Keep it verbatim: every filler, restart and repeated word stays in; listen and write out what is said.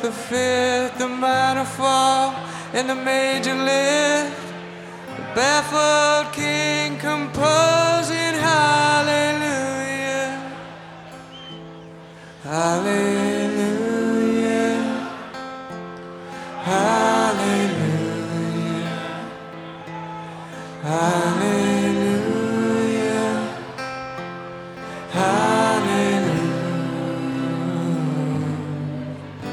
the fifth, the minor fall, and the major lift. The barefoot king.